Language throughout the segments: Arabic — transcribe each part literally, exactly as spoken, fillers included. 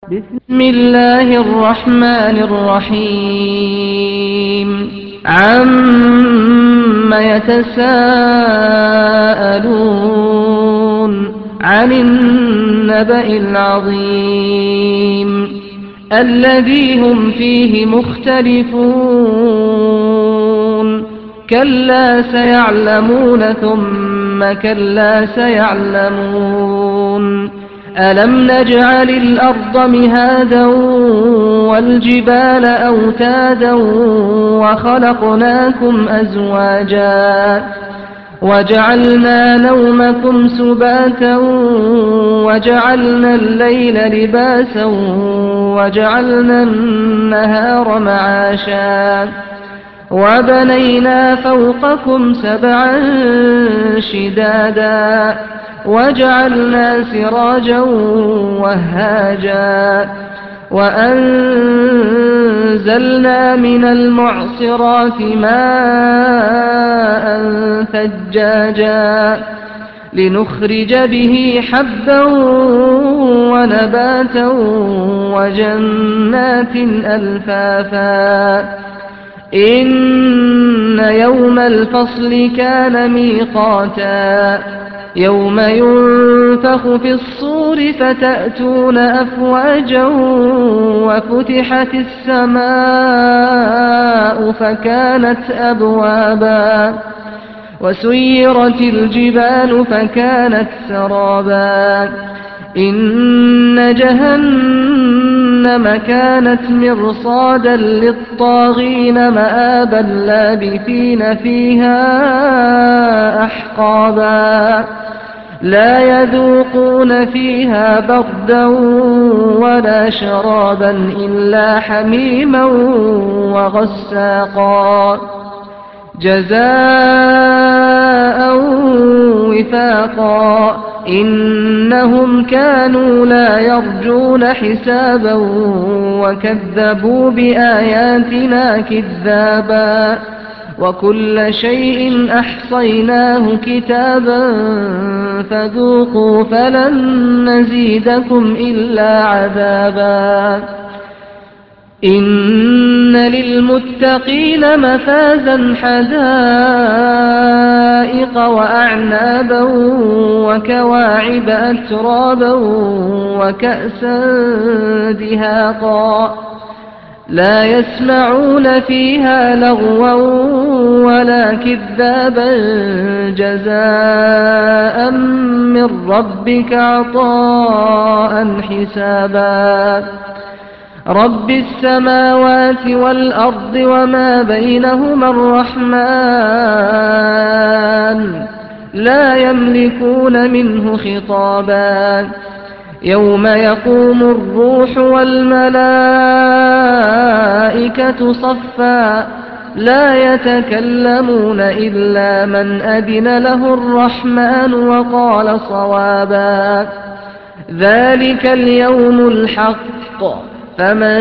بسم الله الرحمن الرحيم عم يتساءلون عن النبأ العظيم الذي هم فيه مختلفون كلا سيعلمون ثم كلا سيعلمون ألم نجعل الأرض مهادا والجبال أوتادا وخلقناكم أزواجا وجعلنا نومكم سباتا وجعلنا الليل لباسا وجعلنا النهار معاشا وبنينا فوقكم سبعا شدادا وجعلنا سراجا وهاجا وأنزلنا من المعصرات ماء ثجاجا لنخرج به حبا ونباتا وجنات ألفافا إن يوم الفصل كان ميقاتا يوم ينفخ في الصور فتأتون أفواجا وفتحت السماء فكانت أبوابا وسيرت الجبال فكانت سرابا إن جهنم كانت مرصادا للطاغين مآبا لابثين فيها أحقابا لا يذوقون فيها بردا ولا شرابا إلا حميما وغساقا جزاء وفاقا إنهم كانوا لا يرجون حسابا وكذبوا بآياتنا كذابا وكل شيء أحصيناه كتابا فذوقوا فلن نزيدكم إلا عذابا إن للمتقين مفازا حدائق وأعنابا وكواعب أترابا وكأسا دهاقا لا يسمعون فيها لغوا ولا كذابا جزاء من ربك عطاء حسابا رب السماوات والأرض وما بينهما الرحمن لا يملكون منه خطابا يوم يقوم الروح والملائكة صفا لا يتكلمون إلا من أذن له الرحمن وقال صوابا ذلك اليوم الحق فمن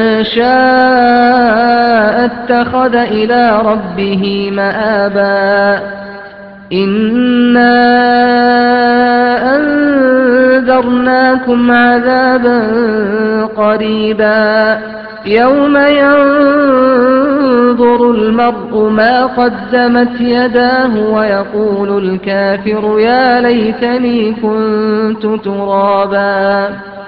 شاء اتخذ إلى ربه مآبا إنا أنذرناكم عذابا قريبا يوم ينظر المرء ما قدمت يداه ويقول الكافر يا ليتني كنت ترابا